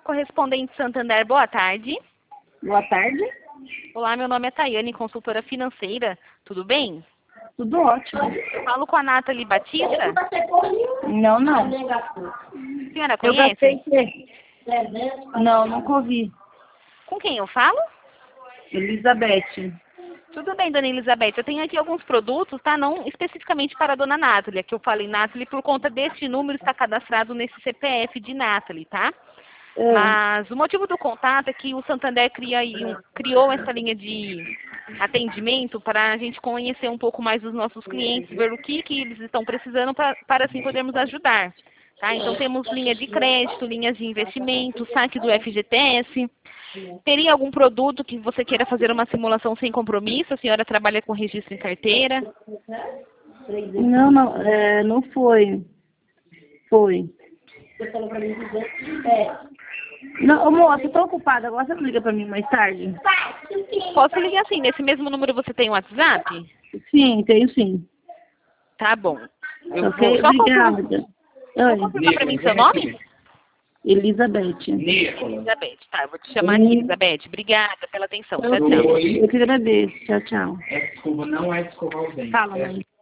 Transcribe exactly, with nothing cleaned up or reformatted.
Correspondente Santander, boa tarde. Boa tarde. Olá, meu nome é Tayane, consultora financeira. Tudo bem? Tudo ótimo. Falo com a Nathalie Batista. Não, não. A senhora Eu gastei conhece? que... Não, nunca ouvi. Com quem eu falo? Elizabeth. Tudo bem, dona Elizabeth. Eu tenho aqui alguns produtos, tá? Não especificamente para a dona Nathalie. Que eu falei Nathalie por conta deste número está cadastrado nesse C P F de Nathalie, tá? É. Mas o motivo do contato é que o Santander cria aí um- criou essa linha de atendimento para a gente conhecer um pouco mais os nossos clientes, ver o que, que eles estão precisando pra, para assim podermos ajudar. Tá? Então temos linha de crédito, linhas de investimento, saque do F G T S. Teria algum produto que você queira fazer uma simulação sem compromisso? A senhora trabalha com registro em carteira? Não, não, é, não foi. Foi. Você falou pra mim dizer é. Não, ô, moça, eu tô ocupada. Agora você liga pra mim mais tarde? Posso ligar assim, nesse mesmo número você tem WhatsApp? Sim, tenho sim. Tá bom. Eu Ok, vou só confirmar, obrigada. só Oi. confirmar pra mim seu nome? Elizabeth. Elizabeth, tá, eu vou te chamar aqui, Elizabeth. Obrigada pela atenção. Tchau, tchau. Eu que agradeço. Tchau, tchau. É escova, não é escovar o dente. Fala, é mãe.